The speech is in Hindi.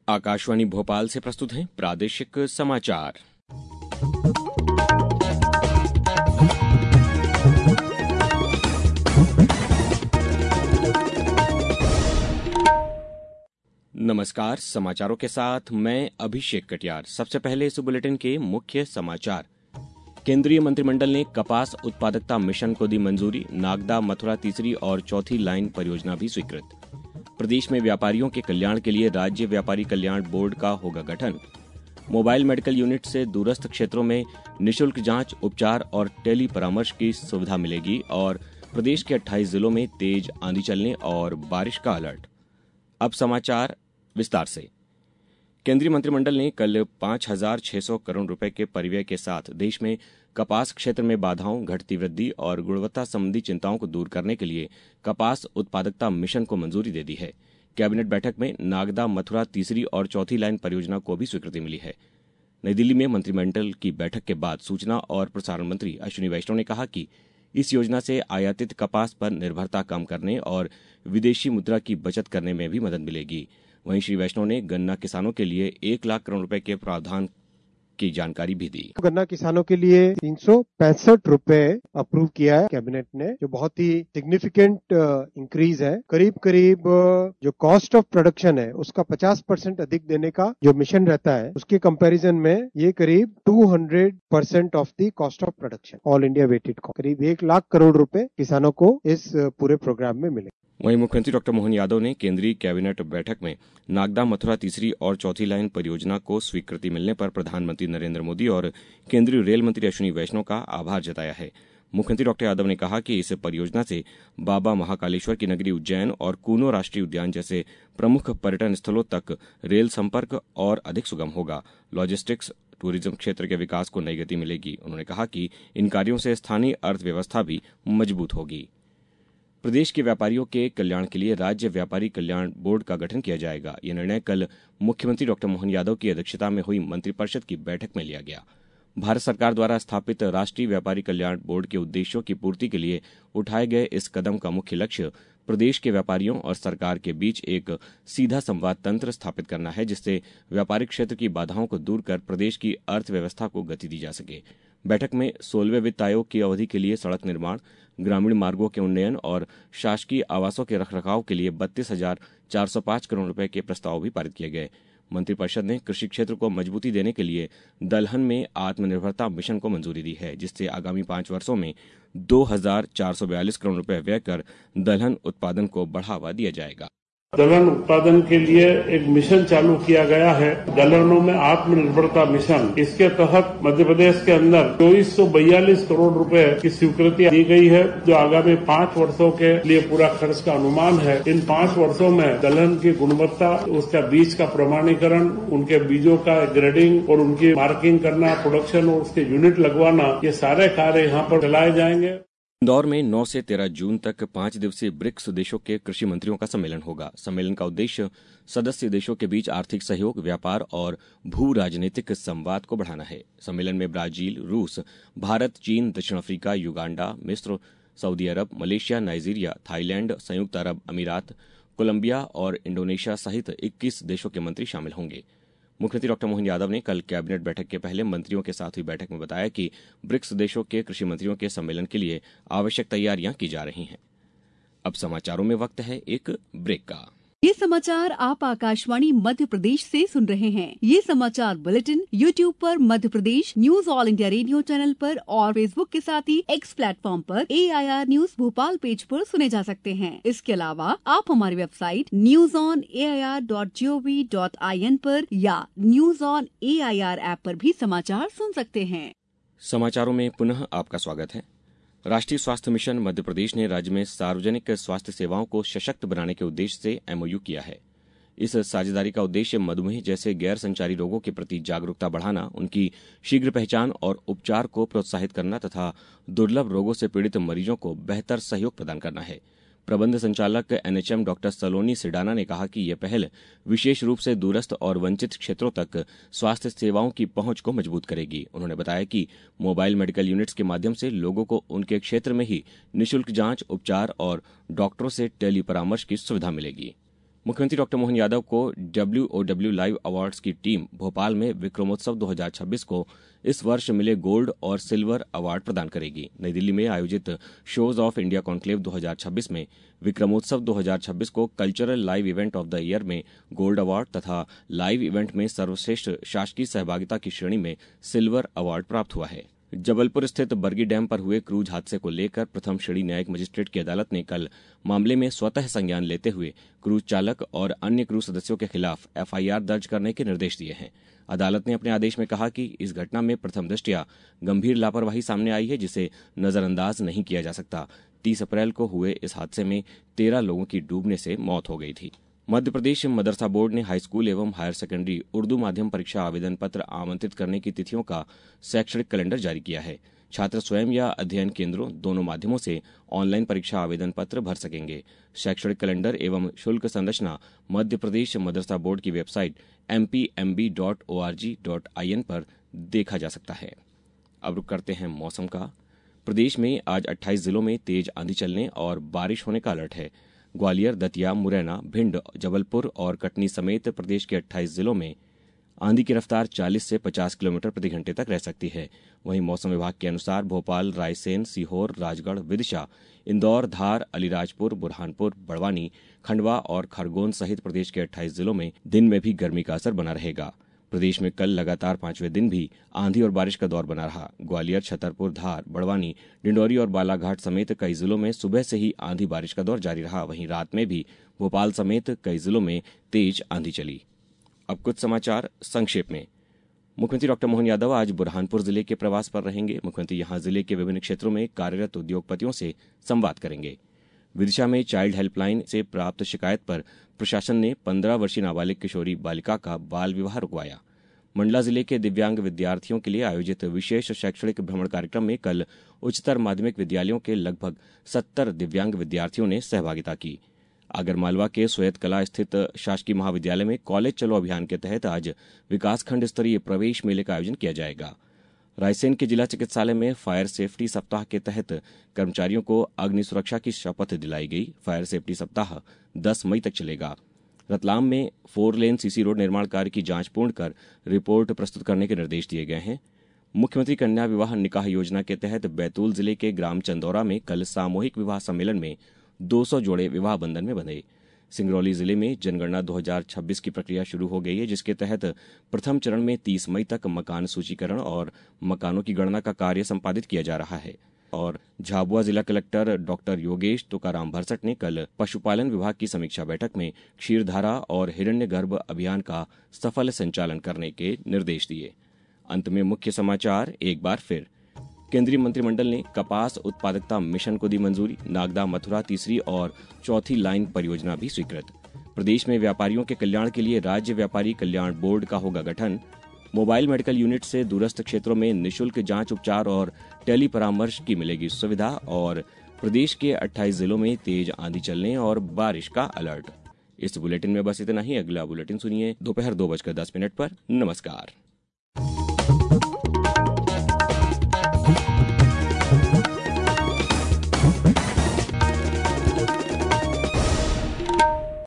आकाशवाणी भोपाल से प्रस्तुत हैं प्रादेशिक समाचार। नमस्कार, समाचारों के साथ मैं अभिषेक कटियार। सबसे पहले इस बुलेटिन के मुख्य समाचार। केंद्रीय मंत्रिमंडल ने कपास उत्पादकता मिशन को दी मंजूरी। नागदा, मथुरा तीसरी और चौथी लाइन परियोजना भी स्वीकृत। प्रदेश में व्यापारियों के कल्याण के लिए राज्य व्यापारी कल्याण बोर्ड का होगा गठन। मोबाइल मेडिकल यूनिट से दूरस्थ क्षेत्रों में निःशुल्क जांच, उपचार और टेली परामर्श की सुविधा मिलेगी। और प्रदेश के 28 जिलों में तेज आंधी चलने और बारिश का अलर्ट। अब समाचार विस्तार से। केंद्रीय मंत्रिमंडल ने कल 5,600 करोड़ रुपए के परिव्यय के साथ देश में कपास क्षेत्र में बाधाओं, घटती वृद्धि और गुणवत्ता संबंधी चिंताओं को दूर करने के लिए कपास उत्पादकता मिशन को मंजूरी दे दी है। कैबिनेट बैठक में नागदा, मथुरा तीसरी और चौथी लाइन परियोजना को भी स्वीकृति मिली है। नई दिल्ली में मंत्रिमंडल की बैठक के बाद सूचना और प्रसारण मंत्री अश्विनी वैष्णव ने कहा कि इस योजना से आयातित कपास पर निर्भरता कम करने और विदेशी मुद्रा की बचत करने में भी मदद मिलेगी। वहीं श्री वैष्णव ने गन्ना किसानों के लिए 1 लाख करोड़ रुपए के प्रावधान की जानकारी भी दी। गन्ना किसानों के लिए 365 रुपए अप्रूव किया है कैबिनेट ने, जो बहुत ही सिग्निफिकेंट इंक्रीज है। करीब जो कॉस्ट ऑफ प्रोडक्शन है उसका 50% अधिक देने का जो मिशन रहता है, उसके कंपैरिजन में ये करीब 200% of the cost of production all India weighted करीब 1 लाख करोड़ रुपए किसानों को इस पूरे प्रोग्राम में मिले। वहीं मुख्यमंत्री डॉक्टर मोहन यादव ने केंद्रीय कैबिनेट बैठक में नागदा, मथुरा तीसरी और चौथी लाइन परियोजना को स्वीकृति मिलने पर प्रधानमंत्री नरेंद्र मोदी और केंद्रीय रेल मंत्री अश्विनी वैष्णव का आभार जताया है। मुख्यमंत्री डॉक्टर यादव ने कहा कि इस परियोजना से बाबा महाकालेश्वर की नगरी उज्जैन और कूनो राष्ट्रीय उद्यान जैसे प्रमुख पर्यटन स्थलों तक रेल संपर्क और अधिक सुगम होगा। लॉजिस्टिक्स, टूरिज्म क्षेत्र के विकास को नई गति मिलेगी। उन्होंने कहा कि इन कार्यों से स्थानीय अर्थव्यवस्था भी मजबूत होगी। प्रदेश के व्यापारियों के कल्याण के लिए राज्य व्यापारी कल्याण बोर्ड का गठन किया जाएगा। यह निर्णय कल मुख्यमंत्री डॉक्टर मोहन यादव की अध्यक्षता में हुई मंत्रिपरिषद की बैठक में लिया गया। भारत सरकार द्वारा स्थापित राष्ट्रीय व्यापारी कल्याण बोर्ड के उद्देश्यों की पूर्ति के लिए उठाए गए इस कदम का मुख्य लक्ष्य प्रदेश के व्यापारियों और सरकार के बीच एक सीधा संवाद तंत्र स्थापित करना है, जिससे व्यापारिक क्षेत्र की बाधाओं को दूर कर प्रदेश की अर्थव्यवस्था को गति दी जा सके। बैठक में 16वें वित्त आयोग की अवधि के लिए सड़क निर्माण, ग्रामीण मार्गों के उन्नयन और शासकीय आवासों के रखरखाव के लिए 32,405 करोड़ रुपए के प्रस्ताव भी पारित किए गए। मंत्रिपरिषद ने कृषि क्षेत्र को मजबूती देने के लिए दलहन में आत्मनिर्भरता मिशन को मंजूरी दी है, जिससे आगामी 5 वर्षों में 2,442 करोड़ रुपए व्यय कर दलहन उत्पादन को बढ़ावा दिया जाएगा। दलहन उत्पादन के लिए एक मिशन चालू किया गया है, दलहनों में आत्मनिर्भरता मिशन। इसके तहत मध्य प्रदेश के अंदर 2442 करोड़ रुपए की स्वीकृति दी गई है, जो आगामी 5 वर्षों के लिए पूरा खर्च का अनुमान है। इन 5 वर्षों में दलहन की गुणवत्ता, उसका बीज का प्रमाणीकरण, उनके बीजों का ग्रेडिंग और उनकी मार्किंग करना, प्रोडक्शन और उसके यूनिट लगवाना, ये सारे कार्य यहाँ पर चलाए जाएंगे। इंदौर में 9 से 13 जून तक 5 दिवसीय ब्रिक्स देशों के कृषि मंत्रियों का सम्मेलन होगा। सम्मेलन का उद्देश्य सदस्य देशों के बीच आर्थिक सहयोग, व्यापार और भू राजनीतिक संवाद को बढ़ाना है। सम्मेलन में ब्राजील, रूस, भारत, चीन, दक्षिण अफ्रीका, युगांडा, मिस्र, सऊदी अरब, मलेशिया, नाइजीरिया, थाईलैंड, संयुक्त अरब अमीरात, कोलंबिया और इंडोनेशिया सहित 21 देशों के मंत्री शामिल होंगे। मुख्यमंत्री डॉक्टर मोहन यादव ने कल कैबिनेट बैठक के पहले मंत्रियों के साथ हुई बैठक में बताया कि ब्रिक्स देशों के कृषि मंत्रियों के सम्मेलन के लिए आवश्यक तैयारियां की जा रही हैं। अब समाचारों में वक्त है एक ब्रेक का। ये समाचार आप आकाशवाणी मध्य प्रदेश से सुन रहे हैं। ये समाचार बुलेटिन YouTube पर Madhya Pradesh news all India radio channel पर और फेसबुक के साथ ही X प्लेटफॉर्म पर AIR न्यूज भोपाल पेज पर सुने जा सकते हैं। इसके अलावा आप हमारी वेबसाइट newsonair.gov.in पर या न्यूज ऑन AIR ऐप पर भी समाचार सुन सकते हैं। समाचारों में पुनः आपका स्वागत है। राष्ट्रीय स्वास्थ्य मिशन मध्य प्रदेश ने राज्य में सार्वजनिक स्वास्थ्य सेवाओं को सशक्त बनाने के उद्देश्य से MOU किया है। इस साझेदारी का उद्देश्य मधुमेह जैसे गैर संचारी रोगों के प्रति जागरूकता बढ़ाना, उनकी शीघ्र पहचान और उपचार को प्रोत्साहित करना तथा दुर्लभ रोगों से पीड़ित मरीजों को बेहतर सहयोग प्रदान करना है। प्रबंध संचालक NHM डॉक्टर सलोनी सिडाना ने कहा कि यह पहल विशेष रूप से दूरस्थ और वंचित क्षेत्रों तक स्वास्थ्य सेवाओं की पहुंच को मजबूत करेगी। उन्होंने बताया कि मोबाइल मेडिकल यूनिट्स के माध्यम से लोगों को उनके क्षेत्र में ही निःशुल्क जांच, उपचार और डॉक्टरों से टेली परामर्श की सुविधा मिलेगी। मुख्यमंत्री डॉक्टर मोहन यादव को WOW लाइव अवार्ड्स की टीम भोपाल में विक्रमोत्सव 2026 को इस वर्ष मिले गोल्ड और सिल्वर अवार्ड प्रदान करेगी। नई दिल्ली में आयोजित शोज ऑफ इंडिया कॉन्क्लेव 2026 में विक्रमोत्सव 2026 को cultural live event of the year में गोल्ड अवार्ड तथा लाइव इवेंट में सर्वश्रेष्ठ शासकीय सहभागिता की श्रेणी में सिल्वर अवार्ड प्राप्त हुआ है। जबलपुर स्थित बरगी डैम पर हुए क्रूज हादसे को लेकर प्रथम श्रेणी न्यायिक मजिस्ट्रेट की अदालत ने कल मामले में स्वतः संज्ञान लेते हुए क्रूज चालक और अन्य क्रूज सदस्यों के खिलाफ FIR दर्ज करने के निर्देश दिए हैं। अदालत ने अपने आदेश में कहा कि इस घटना में प्रथम दृष्टया गंभीर लापरवाही सामने आई है, जिसे नजरअंदाज नहीं किया जा सकता। 30 अप्रैल को हुए इस हादसे में 13 लोगों की डूबने से मौत हो गई थी। मध्य प्रदेश मदरसा बोर्ड ने हाईस्कूल एवं हायर सेकेंडरी उर्दू माध्यम परीक्षा आवेदन पत्र आमंत्रित करने की तिथियों का शैक्षणिक कैलेंडर जारी किया है। छात्र स्वयं या अध्ययन केंद्रों दोनों माध्यमों से ऑनलाइन परीक्षा आवेदन पत्र भर सकेंगे। शैक्षणिक कैलेंडर एवं शुल्क संरचना मध्य प्रदेश मदरसा बोर्ड की वेबसाइट mpmb.org.in पर देखा जा सकता है। अब रुक करते हैं मौसम का। प्रदेश में आज 28 जिलों में तेज आंधी चलने और बारिश होने का अलर्ट है। ग्वालियर, दतिया, मुरैना, भिंड, जबलपुर और कटनी समेत प्रदेश के 28 जिलों में आंधी की रफ्तार 40 से 50 किलोमीटर प्रति घंटे तक रह सकती है। वहीं मौसम विभाग के अनुसार भोपाल, रायसेन, सीहोर, राजगढ़, विदिशा, इंदौर, धार, अलीराजपुर, बुरहानपुर, बड़वानी, खंडवा और खरगोन सहित प्रदेश के 28 जिलों में दिन में भी गर्मी का असर बना रहेगा। प्रदेश में कल लगातार 5वें दिन भी आंधी और बारिश का दौर बना रहा। ग्वालियर, छतरपुर, धार, बड़वानी, डिंडौरी और बालाघाट समेत कई जिलों में सुबह से ही आंधी बारिश का दौर जारी रहा। वहीं रात में भी भोपाल समेत कई जिलों में तेज आंधी चली। अब कुछ समाचार संक्षेप में। मुख्यमंत्री डॉक्टर मोहन यादव आज बुरहानपुर जिले के प्रवास पर रहेंगे। मुख्यमंत्री यहां जिले के विभिन्न क्षेत्रों में कार्यरत उद्योगपतियों से संवाद करेंगे। विदिशा में चाइल्ड हेल्पलाइन से प्राप्त शिकायत पर प्रशासन ने 15 वर्षीय नाबालिग किशोरी बालिका का बाल विवाह रुकवाया। मंडला जिले के दिव्यांग विद्यार्थियों के लिए आयोजित विशेष शैक्षणिक भ्रमण कार्यक्रम में कल उच्चतर माध्यमिक विद्यालयों के लगभग 70 दिव्यांग विद्यार्थियों ने सहभागिता की। आगरमालवा के सोयत कला स्थित शासकीय महाविद्यालय में कॉलेज चलो अभियान के तहत आज विकासखंड स्तरीय प्रवेश मेले का आयोजन किया जाएगा। रायसेन के जिला चिकित्सालय में फायर सेफ्टी सप्ताह के तहत कर्मचारियों को अग्नि सुरक्षा की शपथ दिलाई गई। फायर सेफ्टी सप्ताह 10 मई तक चलेगा। रतलाम में 4 लेन सीसी रोड निर्माण कार्य की जांच पूर्ण कर रिपोर्ट प्रस्तुत करने के निर्देश दिए गए हैं। मुख्यमंत्री कन्या विवाह निकाह योजना के तहत बैतूल जिले के ग्राम चंदौरा में कल सामूहिक विवाह सम्मेलन में 200 जोड़े विवाह बंधन में बंधे। सिंगरौली जिले में जनगणना 2026 की प्रक्रिया शुरू हो गई है, जिसके तहत प्रथम चरण में 30 मई तक मकान सूचीकरण और मकानों की गणना का कार्य संपादित किया जा रहा है। और झाबुआ जिला कलेक्टर डॉक्टर योगेश तुकाराम भरसट ने कल पशुपालन विभाग की समीक्षा बैठक में क्षीरधारा और हिरण्यगर्भ अभियान का सफल संचालन करने के निर्देश दिए। अंत में मुख्य समाचार एक बार फिर। केंद्रीय मंत्रिमंडल ने कपास उत्पादकता मिशन को दी मंजूरी। नागदा मथुरा तीसरी और चौथी लाइन परियोजना भी स्वीकृत। प्रदेश में व्यापारियों के कल्याण के लिए राज्य व्यापारी कल्याण बोर्ड का होगा गठन। मोबाइल मेडिकल यूनिट से दूरस्थ क्षेत्रों में निःशुल्क जांच उपचार और टेली परामर्श की मिलेगी सुविधा। और प्रदेश के 28 जिलों में तेज आंधी चलने और बारिश का अलर्ट। इस बुलेटिन में बस इतना ही। अगला बुलेटिन सुनिए दोपहर 2:10 पर। नमस्कार।